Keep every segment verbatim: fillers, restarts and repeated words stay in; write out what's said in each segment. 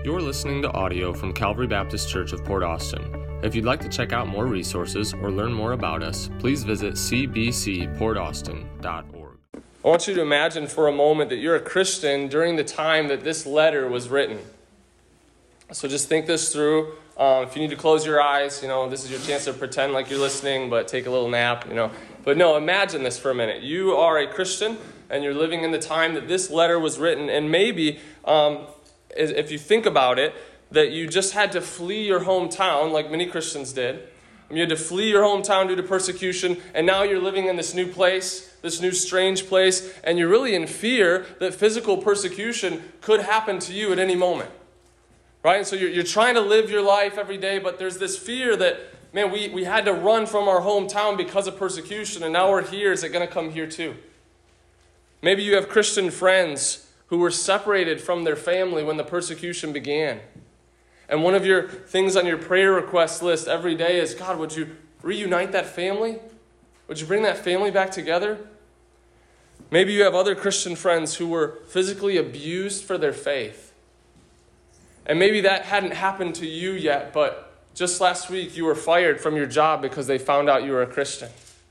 You're listening to audio from Calvary Baptist Church of Port Austin. If you'd like to check out more resources or learn more about us, please visit c b c port austin dot org. I want you to imagine for a moment that you're a Christian during the time that this letter was written. So just think this through. Um, if you need to close your eyes, you know, this is your chance to pretend like you're listening, but take a little nap, you know. But no, imagine this for a minute. You are a Christian, and you're living in the time that this letter was written, and maybe, um, if you think about it, that you just had to flee your hometown, like many Christians did. You had to flee your hometown due to persecution, and now you're living in this new place, this new strange place, and you're really in fear that physical persecution could happen to you at any moment. Right? And so you're, you're trying to live your life every day, but there's this fear that, man, we, we had to run from our hometown because of persecution, and now we're here. Is it going to come here too? Maybe you have Christian friends who were separated from their family when the persecution began. And one of your things on your prayer request list every day is, God, would you reunite that family? Would you bring that family back together? Maybe you have other Christian friends who were physically abused for their faith. And maybe that hadn't happened to you yet, but just last week you were fired from your job because they found out you were a Christian.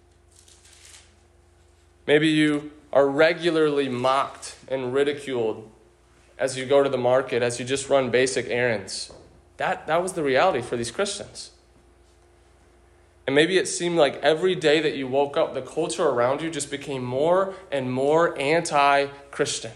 Maybe you are regularly mocked and ridiculed as you go to the market, as you just run basic errands. That, that was the reality for these Christians. And maybe it seemed like every day that you woke up, the culture around you just became more and more anti-Christian.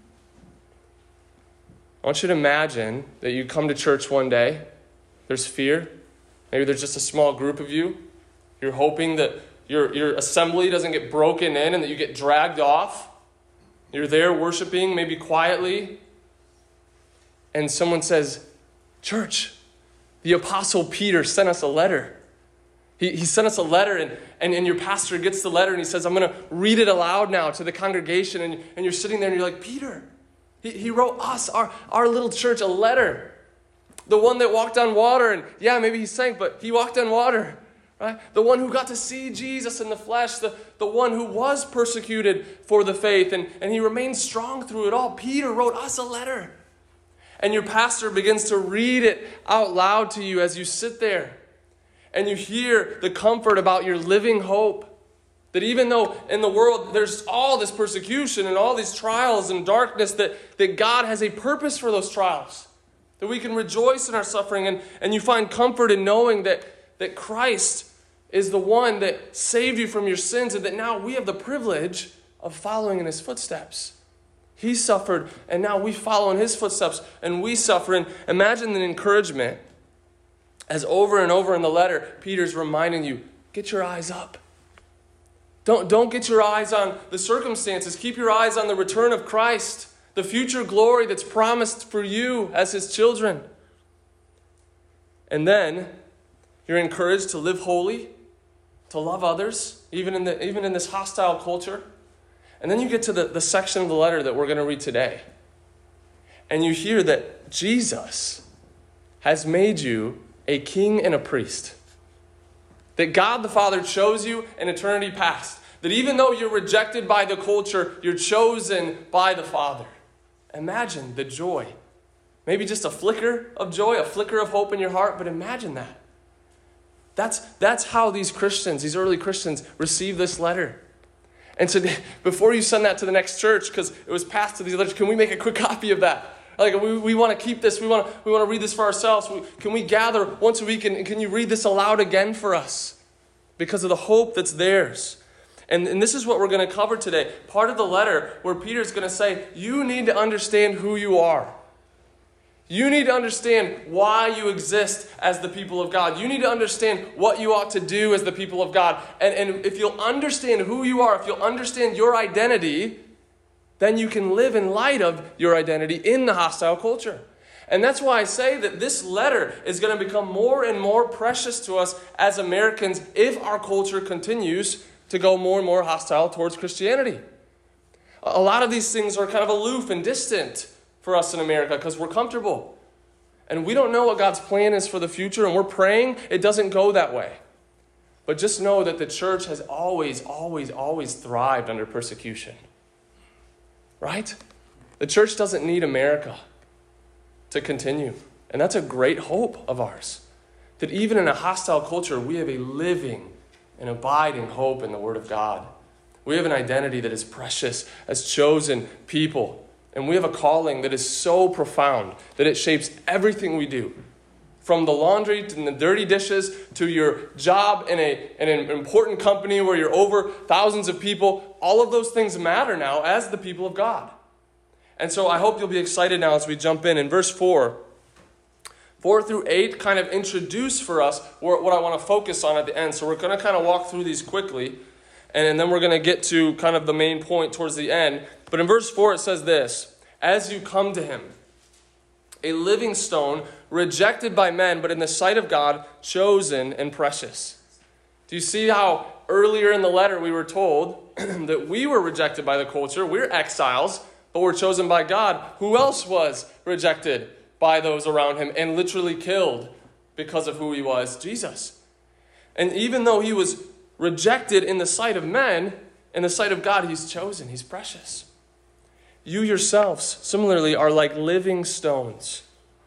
I want you to imagine that you come to church one day, there's fear, maybe there's just a small group of you, you're hoping that your, your assembly doesn't get broken in and that you get dragged off. You're there worshiping, maybe quietly, and someone says, church, the Apostle Peter sent us a letter. He, he sent us a letter, and, and, and your pastor gets the letter, and he says, I'm going to read it aloud now to the congregation, and, and you're sitting there, and you're like, Peter, he, he wrote us, our, our little church, a letter. The one that walked on water, and yeah, maybe he sank, but he walked on water. Right? The one who got to see Jesus in the flesh, the, the one who was persecuted for the faith, and, and he remained strong through it all. Peter wrote us a letter. And your pastor begins to read it out loud to you as you sit there. And you hear the comfort about your living hope. That even though in the world there's all this persecution and all these trials and darkness, that, that God has a purpose for those trials. That we can rejoice in our suffering, and, and you find comfort in knowing that that Christ is the one that saved you from your sins, and that now we have the privilege of following in his footsteps. He suffered, and now we follow in his footsteps, and we suffer. And imagine the encouragement as over and over in the letter, Peter's reminding you, get your eyes up. Don't, don't get your eyes on the circumstances. Keep your eyes on the return of Christ, the future glory that's promised for you as his children. And then you're encouraged to live holy, to love others, even in the even in this hostile culture. And then you get to the, the section of the letter that we're going to read today. And you hear that Jesus has made you a king and a priest. That God the Father chose you in eternity past. That even though you're rejected by the culture, you're chosen by the Father. Imagine the joy. Maybe just a flicker of joy, a flicker of hope in your heart, but imagine that. That's, that's how these Christians, these early Christians, received this letter. And so before you send that to the next church, because it was passed to these letters, can we make a quick copy of that? Like, we, we want to keep this. We want to, we want to read this for ourselves. We, can we gather once a week, and, and can you read this aloud again for us? Because of the hope that's theirs. And, and this is what we're going to cover today. Part of the letter where Peter's going to say, you need to understand who you are. You need to understand why you exist as the people of God. You need to understand what you ought to do as the people of God. And, and if you'll understand who you are, if you'll understand your identity, then you can live in light of your identity in the hostile culture. And that's why I say that this letter is going to become more and more precious to us as Americans if our culture continues to go more and more hostile towards Christianity. A lot of these things are kind of aloof and distant for us in America because we're comfortable. And we don't know what God's plan is for the future, and we're praying it doesn't go that way. But just know that the church has always, always, always thrived under persecution. Right? The church doesn't need America to to continue. And that's a great hope of ours. That even in a hostile culture, we have a living and abiding hope in the Word of God. We have an identity that is precious as chosen people. And we have a calling that is so profound that it shapes everything we do. From the laundry to the dirty dishes to your job in, a, in an important company where you're over thousands of people, all of those things matter now as the people of God. And so I hope you'll be excited now as we jump in. In verse four, four through eight kind of introduce for us what I want to focus on at the end. So we're going to kind of walk through these quickly, and then we're going to get to kind of the main point towards the end. But in verse four it says this, as you come to him, a living stone, rejected by men, but in the sight of God, chosen and precious. Do you see how earlier in the letter we were told that we were rejected by the culture? We're exiles, but we're chosen by God. Who else was rejected by those around him and literally killed because of who he was? Jesus. And even though he was rejected in the sight of men, in the sight of God, he's chosen. He's precious. You yourselves, similarly, are like living stones.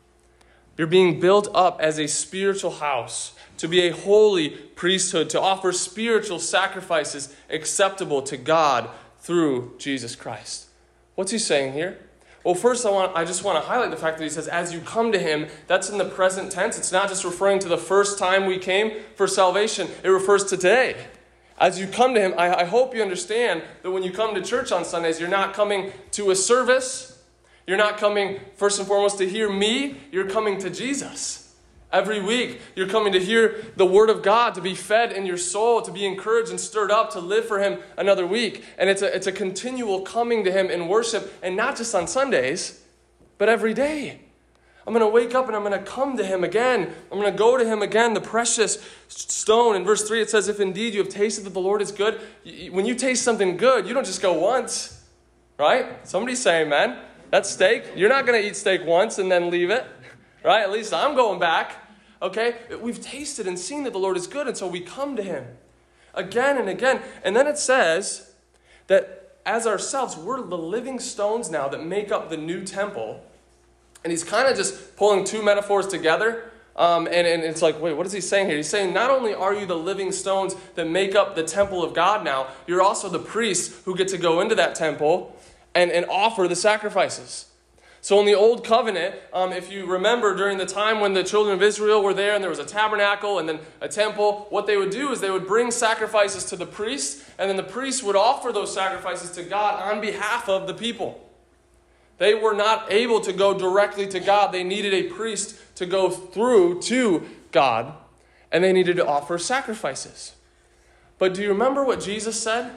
You're being built up as a spiritual house, to be a holy priesthood, to offer spiritual sacrifices acceptable to God through Jesus Christ. What's he saying here? Well, first I want I just want to highlight the fact that he says, as you come to him, that's in the present tense. It's not just referring to the first time we came for salvation. It refers to today. As you come to him, I, I hope you understand that when you come to church on Sundays, you're not coming to a service. You're not coming, first and foremost, to hear me. You're coming to Jesus. Every week, you're coming to hear the Word of God, to be fed in your soul, to be encouraged and stirred up, to live for him another week. And it's a, it's a continual coming to him in worship, and not just on Sundays, but every day. I'm going to wake up and I'm going to come to him again. I'm going to go to him again, the precious stone. In verse three, it says, if indeed you have tasted that the Lord is good. When you taste something good, you don't just go once, right? Somebody's saying, man, that's steak. You're not going to eat steak once and then leave it, right? At least I'm going back, okay? We've tasted and seen that the Lord is good, and so we come to him again and again. And then it says that as ourselves, we're the living stones now that make up the new temple. And he's kind of just pulling two metaphors together. Um, and, and it's like, wait, what is he saying here? He's saying not only are you the living stones that make up the temple of God now, you're also the priests who get to go into that temple and, and offer the sacrifices. So in the Old Covenant, um, if you remember during the time when the children of Israel were there and there was a tabernacle and then a temple, what they would do is they would bring sacrifices to the priests, and then the priests would offer those sacrifices to God on behalf of the people. They were not able to go directly to God. They needed a priest to go through to God, and they needed to offer sacrifices. But do you remember what Jesus said?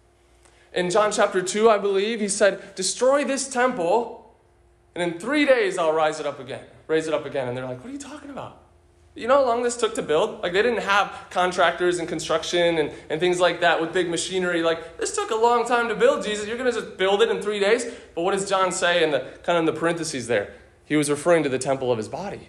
In John chapter two, I believe, he said, destroy this temple, and in three days I'll rise it up again. Raise it up again. And they're like, what are you talking about? You know how long this took to build? Like, they didn't have contractors and construction and, and things like that with big machinery. Like, this took a long time to build, Jesus. You're going to just build it in three days? But what does John say in the kind of in the parentheses there? He was referring to the temple of his body.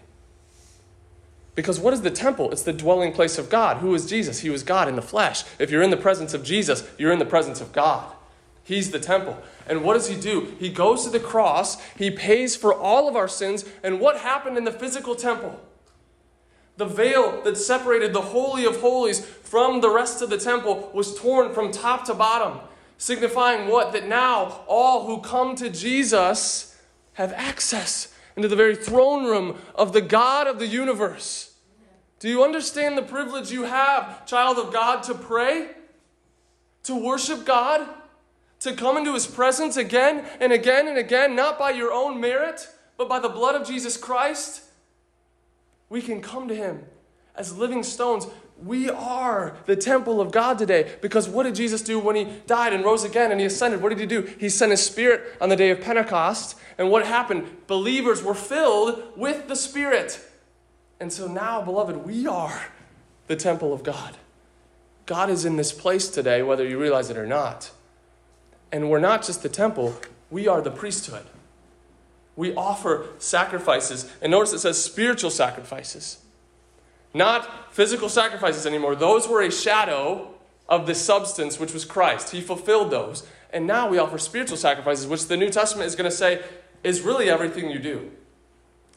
Because what is the temple? It's the dwelling place of God. Who is Jesus? He was God in the flesh. If you're in the presence of Jesus, you're in the presence of God. He's the temple. And what does he do? He goes to the cross. He pays for all of our sins. And what happened in the physical temple? The veil that separated the Holy of Holies from the rest of the temple was torn from top to bottom, signifying what? That now all who come to Jesus have access into the very throne room of the God of the universe. Do you understand the privilege you have, child of God, to pray, to worship God, to come into his presence again and again and again, not by your own merit, but by the blood of Jesus Christ? We can come to him as living stones. We are the temple of God today, because what did Jesus do when he died and rose again and he ascended? What did he do? He sent his Spirit on the day of Pentecost. And what happened? Believers were filled with the Spirit. And so now, beloved, we are the temple of God. God is in this place today, whether you realize it or not. And we're not just the temple, we are the priesthood. We offer sacrifices. And notice it says spiritual sacrifices. Not physical sacrifices anymore. Those were a shadow of the substance, which was Christ. He fulfilled those. And now we offer spiritual sacrifices, which the New Testament is going to say is really everything you do.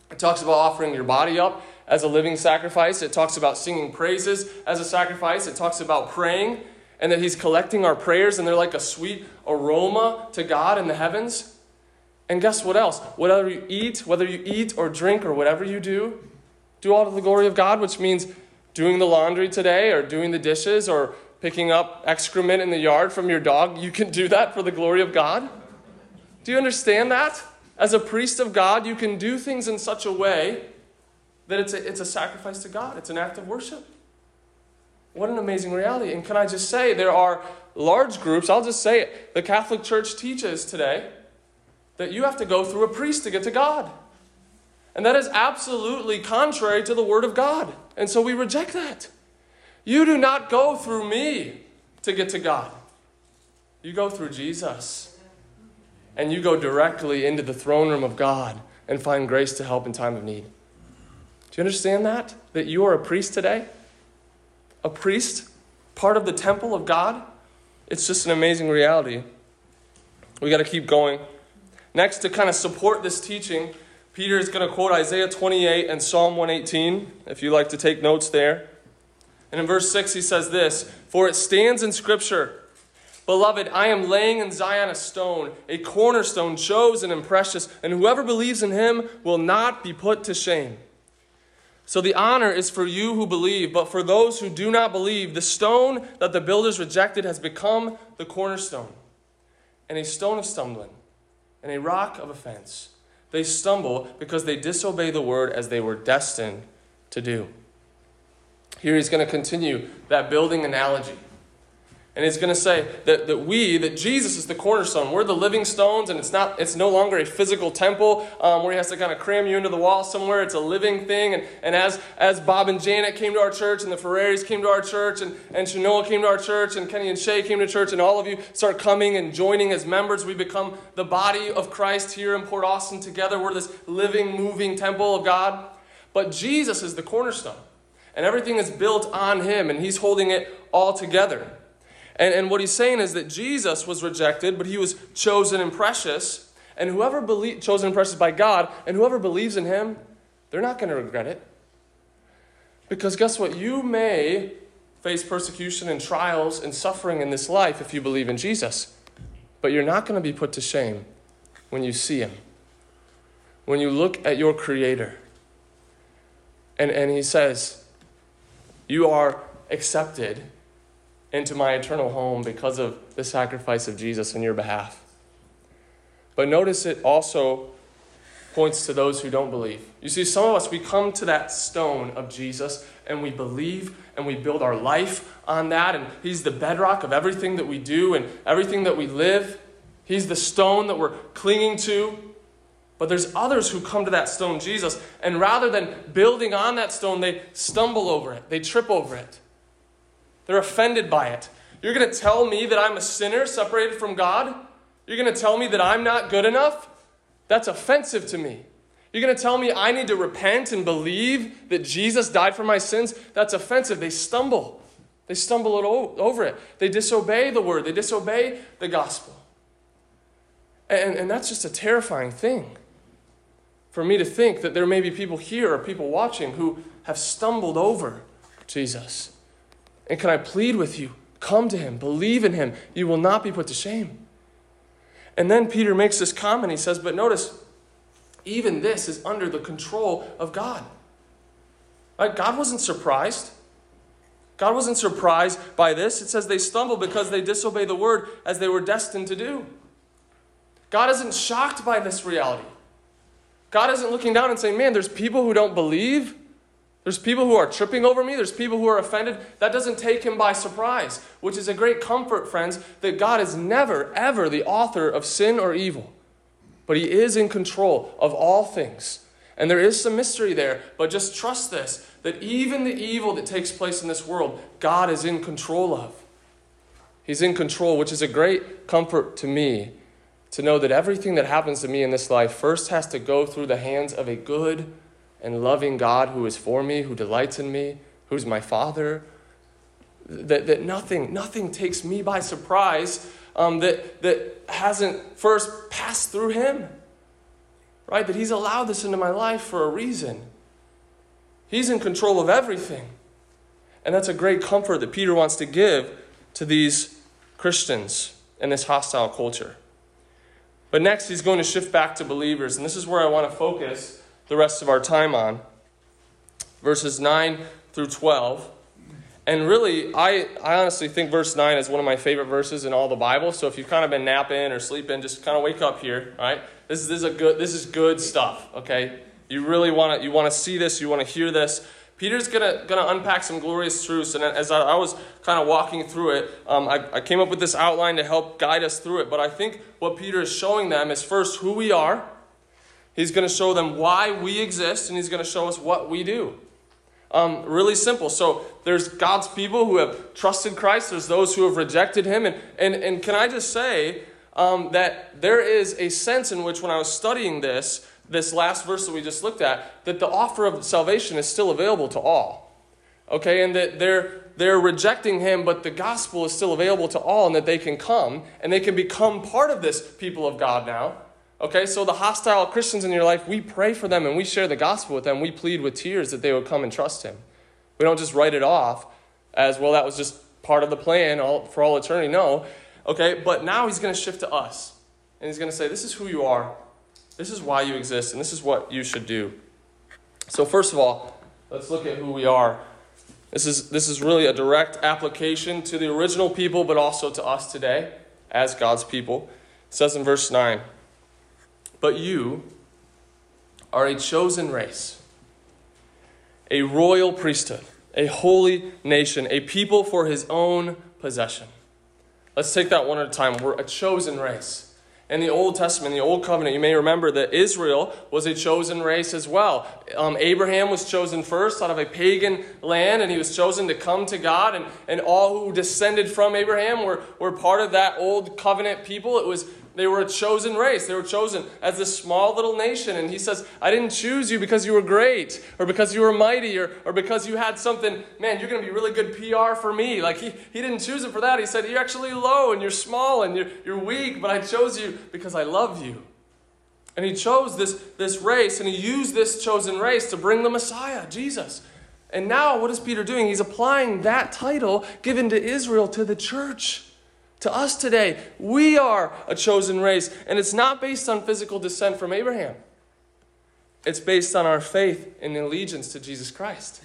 It talks about offering your body up as a living sacrifice. It talks about singing praises as a sacrifice. It talks about praying and that he's collecting our prayers and they're like a sweet aroma to God in the heavens. And guess what else? Whatever you eat, whether you eat or drink or whatever you do, do all to the glory of God, which means doing the laundry today or doing the dishes or picking up excrement in the yard from your dog. You can do that for the glory of God. Do you understand that? As a priest of God, you can do things in such a way that it's a, it's a sacrifice to God. It's an act of worship. What an amazing reality. And can I just say, there are large groups, I'll just say it, the Catholic Church teaches today that you have to go through a priest to get to God. And that is absolutely contrary to the Word of God. And so we reject that. You do not go through me to get to God. You go through Jesus. And you go directly into the throne room of God and find grace to help in time of need. Do you understand that? That you are a priest today? A priest? Part of the temple of God? It's just an amazing reality. We got to keep going. Next, to kind of support this teaching, Peter is going to quote Isaiah twenty-eight and Psalm one eighteen, if you like to take notes there. And in verse six, he says this, "For it stands in Scripture, Beloved, I am laying in Zion a stone, a cornerstone chosen and precious, and whoever believes in him will not be put to shame. So the honor is for you who believe, but for those who do not believe, the stone that the builders rejected has become the cornerstone, and a stone of stumbling, and a rock of offense. They stumble because they disobey the word as they were destined to do." Here he's going to continue that building analogy. And he's going to say that, that we, that Jesus is the cornerstone. We're the living stones, and it's not. It's no longer a physical temple um, where he has to kind of cram you into the wall somewhere. It's a living thing. And, and as, as Bob and Janet came to our church, and the Ferraris came to our church, and, and Shanoa came to our church, and Kenny and Shay came to church, and all of you start coming and joining as members, we become the body of Christ here in Port Austin together. We're this living, moving temple of God. But Jesus is the cornerstone. And everything is built on him, and he's holding it all together. And, and what he's saying is that Jesus was rejected, but he was chosen and precious. And whoever believe, chosen and precious by God, and whoever believes in him, they're not going to regret it. Because guess what? You may face persecution and trials and suffering in this life if you believe in Jesus. But you're not going to be put to shame when you see him. When you look at your Creator. And, and he says, you are accepted into my eternal home because of the sacrifice of Jesus on your behalf. But notice it also points to those who don't believe. You see, some of us, we come to that stone of Jesus and we believe and we build our life on that, and he's the bedrock of everything that we do and everything that we live. He's the stone that we're clinging to. But there's others who come to that stone, Jesus, and rather than building on that stone, they stumble over it. They trip over it. They're offended by it. You're going to tell me that I'm a sinner separated from God? You're going to tell me that I'm not good enough? That's offensive to me. You're going to tell me I need to repent and believe that Jesus died for my sins? That's offensive. They stumble. They stumble over it. They disobey the word. They disobey the gospel. And, and that's just a terrifying thing for me to think that there may be people here or people watching who have stumbled over Jesus. And can I plead with you, come to him, believe in him. You will not be put to shame. And then Peter makes this comment. He says, but notice, even this is under the control of God. Right? God wasn't surprised. God wasn't surprised by this. It says they stumble because they disobey the word as they were destined to do. God isn't shocked by this reality. God isn't looking down and saying, man, there's people who don't believe. There's people who are tripping over me. There's people who are offended. That doesn't take him by surprise, which is a great comfort, friends, that God is never, ever the author of sin or evil. But he is in control of all things. And there is some mystery there, but just trust this, that even the evil that takes place in this world, God is in control of. He's in control, which is a great comfort to me, to know that everything that happens to me in this life first has to go through the hands of a good and loving God who is for me, who delights in me, who's my Father. That, that nothing, nothing takes me by surprise um, that, that hasn't first passed through him. right? That he's allowed this into my life for a reason. He's in control of everything. And that's a great comfort that Peter wants to give to these Christians in this hostile culture. But next, he's going to shift back to believers. And this is where I want to focus the rest of our time on. Verses nine through twelve. And really, I, I honestly think verse nine is one of my favorite verses in all the Bible. So if you've kind of been napping or sleeping, just kind of wake up here, all right? This is, this is, a good, this is good stuff, okay? You really want to you want to see this. You want to hear this. Peter's going to going to unpack some glorious truths. And as I, I was kind of walking through it, um, I, I came up with this outline to help guide us through it. But I think what Peter is showing them is first who we are. He's going to show them why we exist. And he's going to show us what we do. Um, really simple. So there's God's people who have trusted Christ. There's those who have rejected him. And, and, and can I just say um, that there is a sense in which when I was studying this, this last verse that we just looked at, that the offer of salvation is still available to all. Okay, and that they're they're rejecting him, but the gospel is still available to all, and that they can come, and they can become part of this people of God now. Okay, so the hostile Christians in your life, we pray for them, and we share the gospel with them. We plead with tears that they would come and trust him. We don't just write it off as, well, that was just part of the plan all, for all eternity. No. Okay, but now he's going to shift to us, and he's going to say, this is who you are. This is why you exist, and this is what you should do. So first of all, let's look at who we are. This is, this is really a direct application to the original people, but also to us today as God's people. It says in verse nine, but you are a chosen race, a royal priesthood, a holy nation, a people for his own possession. Let's take that one at a time. We're a chosen race. In the Old Testament, in the Old Covenant, you may remember that Israel was a chosen race as well. Um, Abraham was chosen first out of a pagan land, and he was chosen to come to God. And, and all who descended from Abraham were, were part of that Old Covenant people. It was They were a chosen race. They were chosen as this small little nation. And he says, I didn't choose you because you were great or because you were mighty or, or because you had something, man, you're going to be really good P R for me. Like he, he didn't choose it for that. He said, you're actually low and you're small and you're, you're weak, but I chose you because I love you. And he chose this, this race, and he used this chosen race to bring the Messiah, Jesus. And now what is Peter doing? He's applying that title given to Israel to the church. To us today, we are a chosen race, and it's not based on physical descent from Abraham. It's based on our faith and allegiance to Jesus Christ.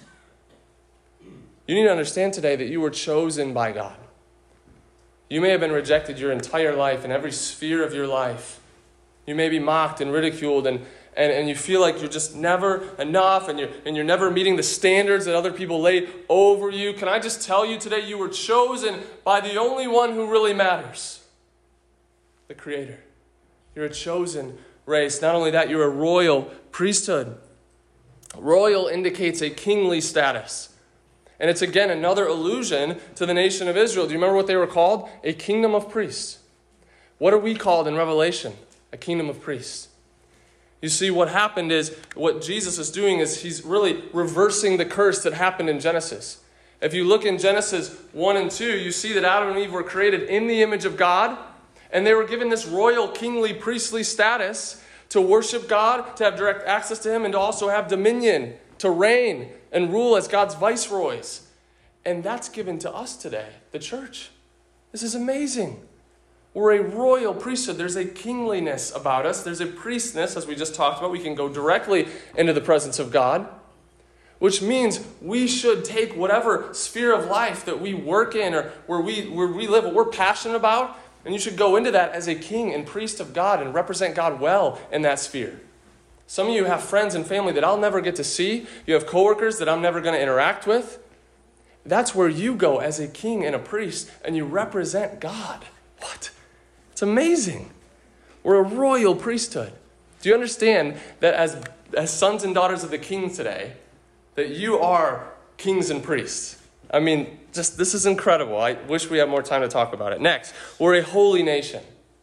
You need to understand today that you were chosen by God. You may have been rejected your entire life in every sphere of your life. You may be mocked and ridiculed, and, and, and you feel like you're just never enough, and you're, and you're never meeting the standards that other people lay over you. Can I just tell you today, you were chosen by the only one who really matters, the Creator. You're a chosen race. Not only that, you're a royal priesthood. Royal indicates a kingly status. And it's again another allusion to the nation of Israel. Do you remember what they were called? A kingdom of priests. What are we called in Revelation? A kingdom of priests. You see, what happened is, what Jesus is doing is he's really reversing the curse that happened in Genesis. If you look in Genesis one and two, you see that Adam and Eve were created in the image of God, and they were given this royal, kingly, priestly status to worship God, to have direct access to him, and to also have dominion, to reign and rule as God's viceroys. And that's given to us today, the church. This is amazing. We're a royal priesthood. There's a kingliness about us. There's a priestness, as we just talked about. We can go directly into the presence of God, which means we should take whatever sphere of life that we work in or where we, where we live, what we're passionate about, and you should go into that as a king and priest of God and represent God well in that sphere. Some of you have friends and family that I'll never get to see. You have coworkers that I'm never going to interact with. That's where you go as a king and a priest, and you represent God. What? It's amazing. We're a royal priesthood. Do you understand that as, as sons and daughters of the king today, that you are kings and priests? I mean, just this is incredible. I wish we had more time to talk about it. Next, we're a holy nation.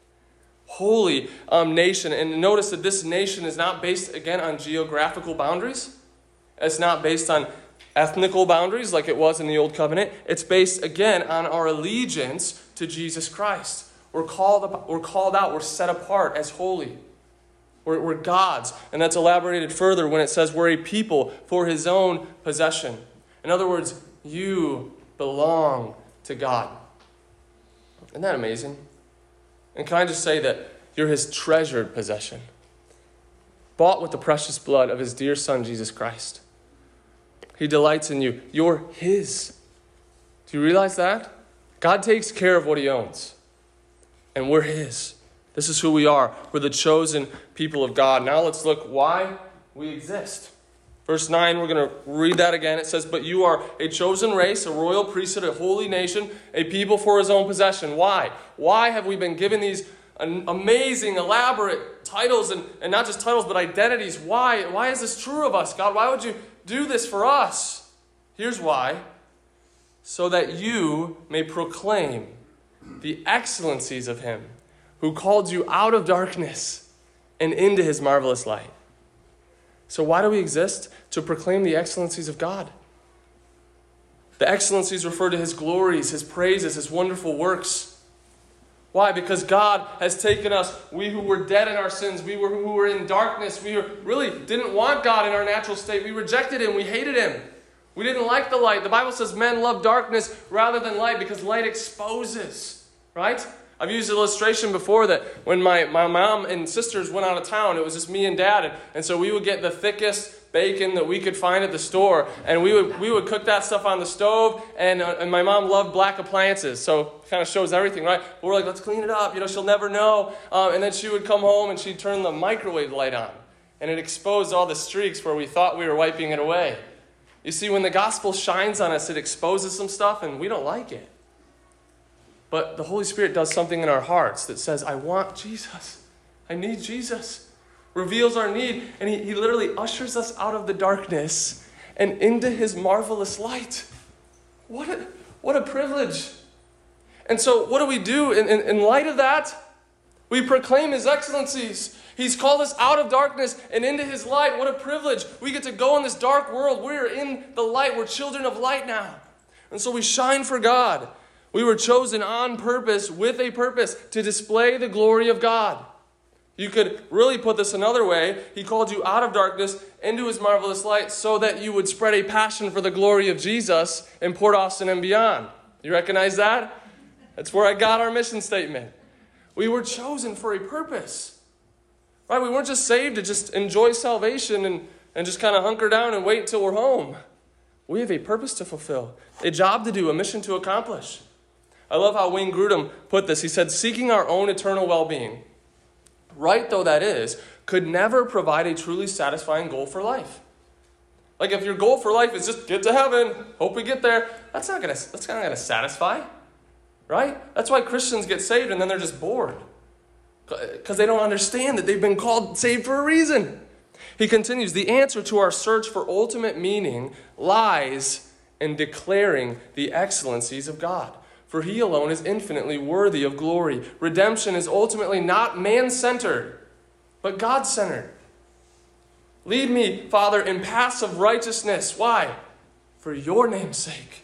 Holy um, nation. And notice that this nation is not based, again, on geographical boundaries. It's not based on ethnical boundaries like it was in the Old Covenant. It's based, again, on our allegiance to Jesus Christ. We're called, we're called out. We're set apart as holy. We're, we're God's. And that's elaborated further when it says we're a people for his own possession. In other words, you belong to God. Isn't that amazing? And can I just say that you're his treasured possession, bought with the precious blood of his dear Son, Jesus Christ. He delights in you. You're his. Do you realize that? God takes care of what he owns, and we're his. This is who we are. We're the chosen people of God. Now let's look why we exist. Verse nine, we're going to read that again. It says, but you are a chosen race, a royal priesthood, a holy nation, a people for his own possession. Why? Why have we been given these amazing, elaborate titles, and, and not just titles, but identities? Why? Why is this true of us, God? Why would you do this for us? Here's why. So that you may proclaim the excellencies of him who called you out of darkness and into his marvelous light. So why do we exist? To proclaim the excellencies of God. The excellencies refer to his glories, his praises, his wonderful works. Why? Because God has taken us, we who were dead in our sins, we were who were in darkness, we were, really didn't want God in our natural state. We rejected him, we hated him. We didn't like the light. The Bible says men love darkness rather than light because light exposes, right? I've used an illustration before that when my, my mom and sisters went out of town, it was just me and dad. And, and so we would get the thickest bacon that we could find at the store. And we would we would cook that stuff on the stove. And, uh, and my mom loved black appliances. So it kind of shows everything, right? But we're like, let's clean it up. You know, she'll never know. Um, and then she would come home and she'd turn the microwave light on. And it exposed all the streaks where we thought we were wiping it away. You see, when the gospel shines on us, it exposes some stuff and we don't like it. But the Holy Spirit does something in our hearts that says, I want Jesus. I need Jesus. Reveals our need. And he, he literally ushers us out of the darkness and into his marvelous light. What a, what a privilege. And so what do we do in, in, in light of that? We proclaim his excellencies. He's called us out of darkness and into his light. What a privilege. We get to go in this dark world. We're in the light. We're children of light now. And so we shine for God. We were chosen on purpose, with a purpose, to display the glory of God. You could really put this another way. He called you out of darkness into his marvelous light so that you would spread a passion for the glory of Jesus in Port Austin and beyond. You recognize that? That's where I got our mission statement. We were chosen for a purpose. Right? We weren't just saved to just enjoy salvation and, and just kind of hunker down and wait until we're home. We have a purpose to fulfill, a job to do, a mission to accomplish. I love how Wayne Grudem put this. He said, seeking our own eternal well-being, right though that is, could never provide a truly satisfying goal for life. Like if your goal for life is just get to heaven, hope we get there, that's not gonna that's not gonna satisfy, right? That's why Christians get saved and then they're just bored because they don't understand that they've been called saved for a reason. He continues, the answer to our search for ultimate meaning lies in declaring the excellencies of God. For he alone is infinitely worthy of glory. Redemption is ultimately not man-centered, but God-centered. Lead me, Father, in paths of righteousness. Why? For your name's sake.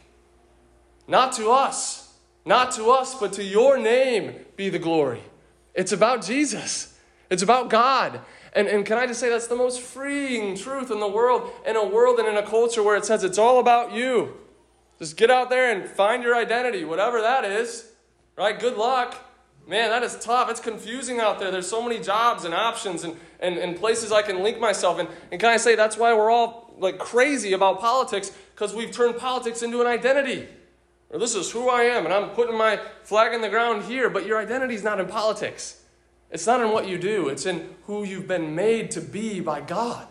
Not to us. Not to us, but to your name be the glory. It's about Jesus. It's about God. And, and can I just say that's the most freeing truth in the world, in a world and in a culture where it says it's all about you. Just get out there and find your identity, whatever that is, right? Good luck. Man, that is tough. It's confusing out there. There's so many jobs and options and, and, and places I can link myself. And, and can I say that's why we're all like crazy about politics, because we've turned politics into an identity. Or this is who I am, and I'm putting my flag in the ground here, but your identity is not in politics. It's not in what you do. It's in who you've been made to be by God.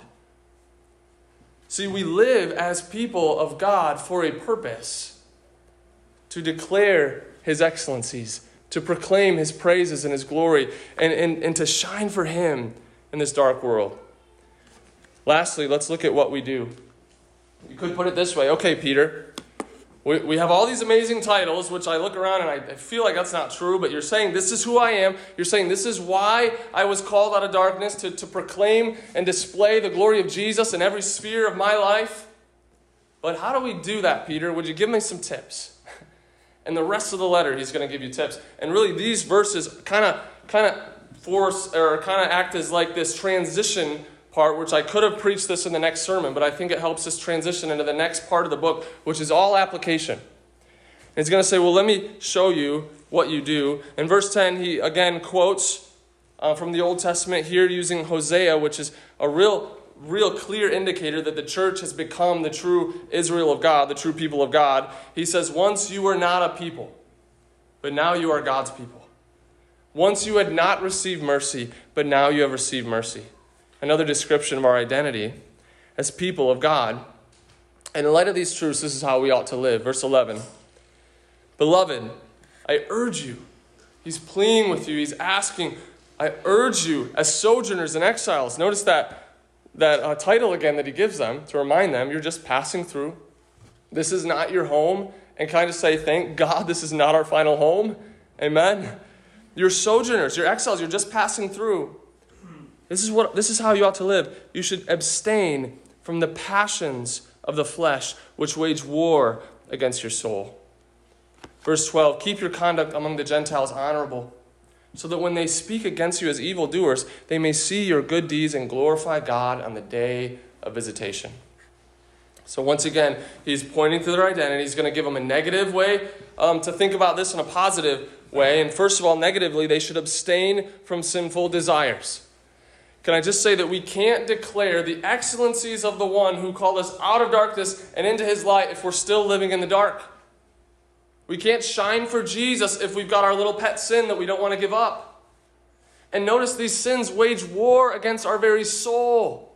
See, we live as people of God for a purpose, to declare his excellencies, to proclaim his praises and his glory, and, and, and to shine for him in this dark world. Lastly, let's look at what we do. You could put it this way. Okay, Peter, we, we have all these amazing titles, which I look around and I, I feel like that's not true, but you're saying this is who I am. You're saying this is why I was called out of darkness, to, to proclaim and display the glory of Jesus in every sphere of my life. But how do we do that, Peter? Would you give me some tips? And the rest of the letter, he's going to give you tips. And really, these verses kind of kind of force or kind of act as like this transition part, which I could have preached this in the next sermon, but I think it helps us transition into the next part of the book, which is all application. And he's going to say, well, let me show you what you do. In verse ten, he again quotes uh, from the Old Testament here using Hosea, which is a real, real clear indicator that the church has become the true Israel of God, the true people of God. He says, once you were not a people, but now you are God's people. Once you had not received mercy, but now you have received mercy. Another description of our identity as people of God. And in light of these truths, this is how we ought to live. Verse eleven. Beloved, I urge you. He's pleading with you. He's asking, I urge you as sojourners and exiles. Notice that, that uh, title again that he gives them to remind them, you're just passing through. This is not your home. And kind of say, thank God this is not our final home. Amen. You're sojourners. You're exiles. You're just passing through. This is what. This is how you ought to live. You should abstain from the passions of the flesh, which wage war against your soul. Verse twelve, keep your conduct among the Gentiles honorable, so that when they speak against you as evildoers, they may see your good deeds and glorify God on the day of visitation. So once again, he's pointing to their identity. He's going to give them a negative way um, to think about this in a positive way. And first of all, negatively, they should abstain from sinful desires. Can I just say that we can't declare the excellencies of the one who called us out of darkness and into his light if we're still living in the dark? We can't shine for Jesus if we've got our little pet sin that we don't want to give up. And notice these sins wage war against our very soul.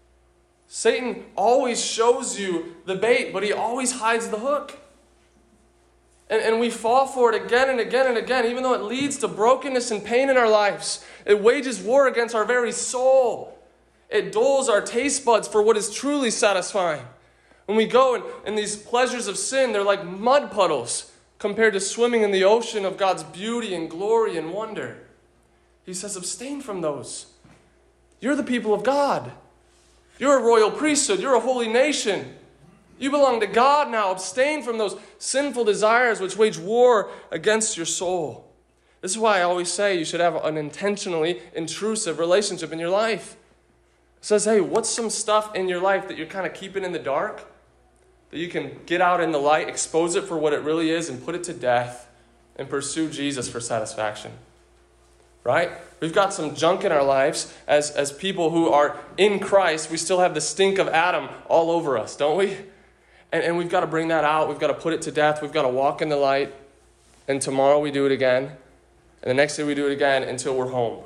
Satan always shows you the bait, but he always hides the hook. And, and we fall for it again and again and again, even though it leads to brokenness and pain in our lives. It wages war against our very soul. It dulls our taste buds for what is truly satisfying. When we go and, and these pleasures of sin, they're like mud puddles compared to swimming in the ocean of God's beauty and glory and wonder. He says, abstain from those. You're the people of God. You're a royal priesthood. You're a holy nation. You belong to God now. Abstain from those sinful desires which wage war against your soul. This is why I always say you should have an intentionally intrusive relationship in your life. It says, hey, what's some stuff in your life that you're kind of keeping in the dark? That you can get out in the light, expose it for what it really is, and put it to death and pursue Jesus for satisfaction. Right? We've got some junk in our lives as, as people who are in Christ. We still have the stink of Adam all over us, don't we? And, and we've got to bring that out. We've got to put it to death. We've got to walk in the light. And tomorrow we do it again. And the next day we do it again until we're home.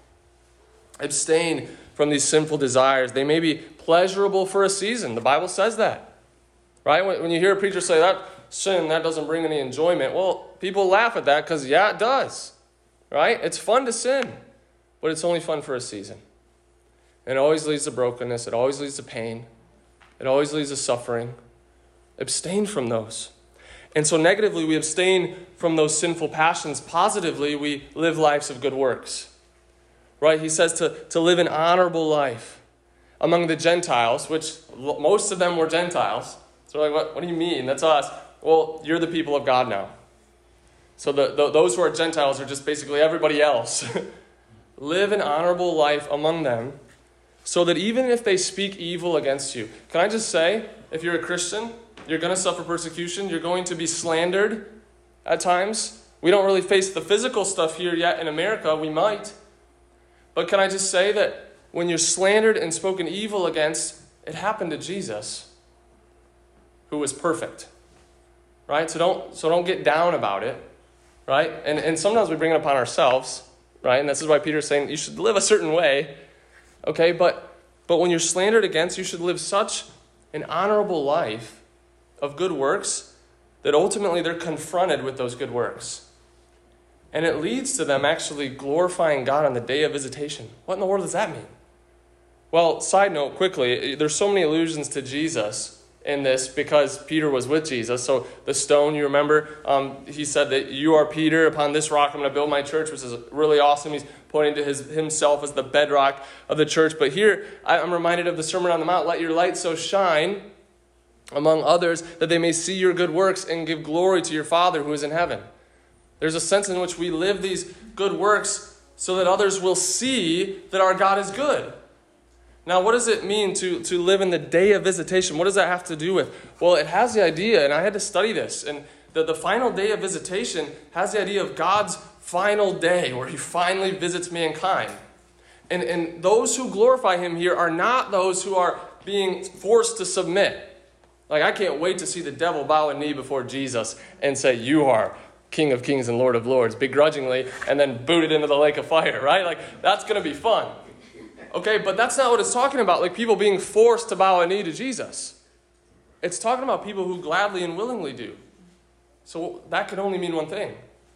Abstain from these sinful desires. They may be pleasurable for a season. The Bible says that. Right? When, when you hear a preacher say that sin, that doesn't bring any enjoyment. Well, people laugh at that because, yeah, it does. Right? It's fun to sin. But it's only fun for a season. And it always leads to brokenness. It always leads to pain. It always leads to suffering. Abstain from those. And so negatively, we abstain from those sinful passions. Positively, we live lives of good works. Right? He says to, to live an honorable life among the Gentiles, which most of them were Gentiles. So like, what, what do you mean? That's us. Well, you're the people of God now. So the, the, those who are Gentiles are just basically everybody else. Live an honorable life among them so that even if they speak evil against you. Can I just say, if you're a Christian, you're going to suffer persecution. You're going to be slandered at times. We don't really face the physical stuff here yet in America. We might. But can I just say that when you're slandered and spoken evil against, it happened to Jesus, who was perfect. Right? So don't, so don't get down about it. Right? And, and sometimes we bring it upon ourselves. Right? And this is why Peter's saying you should live a certain way. Okay? But, but when you're slandered against, you should live such an honorable life of good works that ultimately they're confronted with those good works. And it leads to them actually glorifying God on the day of visitation. What in the world does that mean? Well, side note quickly, there's so many allusions to Jesus in this because Peter was with Jesus. So the stone, you remember, um, he said that you are Peter, upon this rock I'm going to build my church, which is really awesome. He's pointing to his himself as the bedrock of the church. But here I'm reminded of the Sermon on the Mount, let your light so shine among others that they may see your good works and give glory to your Father who is in heaven. There's a sense in which we live these good works so that others will see that our God is good. Now, what does it mean to, to live in the day of visitation? What does that have to do with? Well, it has the idea, and I had to study this, and the, the final day of visitation has the idea of God's final day where he finally visits mankind. And, and those who glorify him here are not those who are being forced to submit. Like, I can't wait to see the devil bow a knee before Jesus and say, you are King of Kings and Lord of Lords, begrudgingly, and then booted into the lake of fire, right? Like, that's going to be fun. Okay, but that's not what it's talking about, like people being forced to bow a knee to Jesus. It's talking about people who gladly and willingly do. So that could only mean one thing.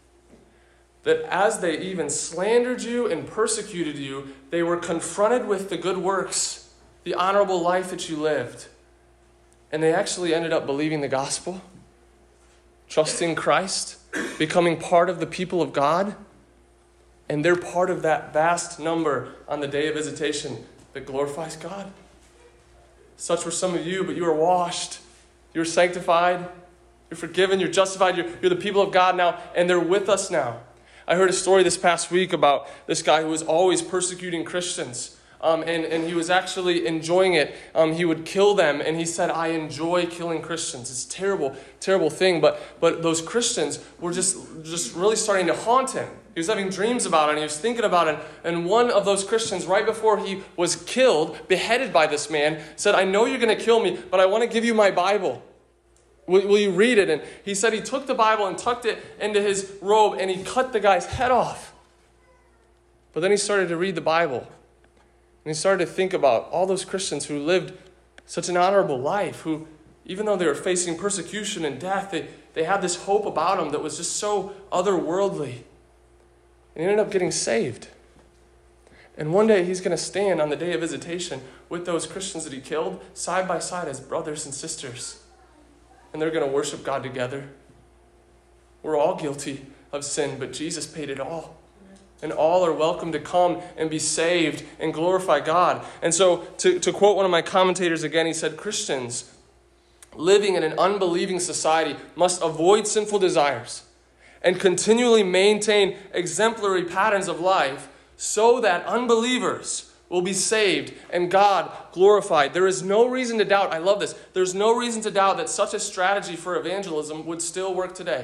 That as they even slandered you and persecuted you, they were confronted with the good works, the honorable life that you lived. And they actually ended up believing the gospel, trusting Christ, becoming part of the people of God. And they're part of that vast number on the day of visitation that glorifies God. Such were some of you, but you are washed. You're sanctified. You're forgiven. You're justified. You're, you're the people of God now, and they're with us now. I heard a story this past week about this guy who was always persecuting Christians. Um, and, and he was actually enjoying it. Um, he would kill them, and he said, I enjoy killing Christians. It's a terrible, terrible thing. But but those Christians were just, just really starting to haunt him. He was having dreams about it, and he was thinking about it. And one of those Christians, right before he was killed, beheaded by this man, said, I know you're going to kill me, but I want to give you my Bible. Will, will you read it? And he said he took the Bible and tucked it into his robe, and he cut the guy's head off. But then he started to read the Bible. And he started to think about all those Christians who lived such an honorable life, who, even though they were facing persecution and death, they, they had this hope about them that was just so otherworldly. And he ended up getting saved. And one day he's going to stand on the day of visitation with those Christians that he killed, side by side as brothers and sisters. And they're going to worship God together. We're all guilty of sin, but Jesus paid it all. And all are welcome to come and be saved and glorify God. And so, to, to quote one of my commentators again, he said, Christians living in an unbelieving society must avoid sinful desires and continually maintain exemplary patterns of life so that unbelievers will be saved and God glorified. There is no reason to doubt, I love this, there's no reason to doubt that such a strategy for evangelism would still work today.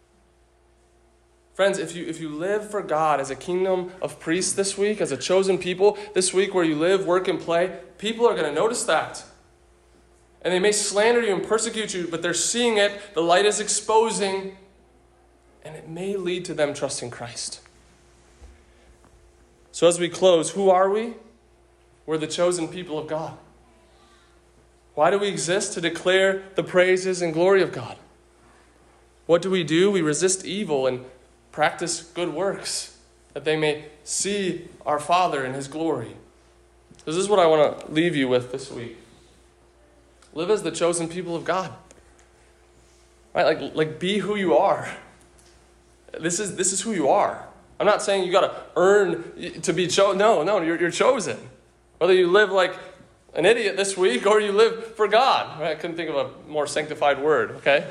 Friends, if you, if you live for God as a kingdom of priests this week, as a chosen people this week where you live, work, and play, people are going to notice that. And they may slander you and persecute you, but they're seeing it, the light is exposing, and it may lead to them trusting Christ. So as we close, who are we? We're the chosen people of God. Why do we exist? To declare the praises and glory of God. What do we do? We resist evil and practice good works, that they may see our Father in his glory. This is what I want to leave you with this week. Live as the chosen people of God. Right? Like, like be who you are. This is, this is who you are. I'm not saying you got to earn to be chosen. No, no, you're, you're chosen. Whether you live like an idiot this week or you live for God. Right? I couldn't think of a more sanctified word, okay?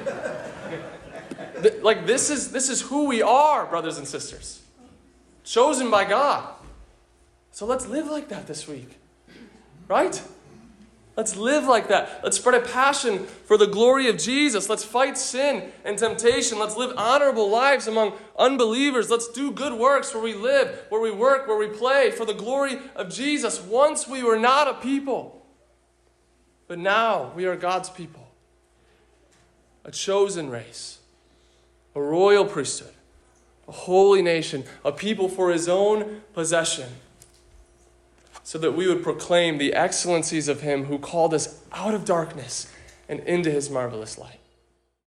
Like this is this is who we are, brothers and sisters. Chosen by God. So let's live like that this week. Right? Let's live like that. Let's spread a passion for the glory of Jesus. Let's fight sin and temptation. Let's live honorable lives among unbelievers. Let's do good works where we live, where we work, where we play, for the glory of Jesus. Once we were not a people, but now we are God's people. A chosen race. A royal priesthood, a holy nation, a people for his own possession, so that we would proclaim the excellencies of him who called us out of darkness and into his marvelous light.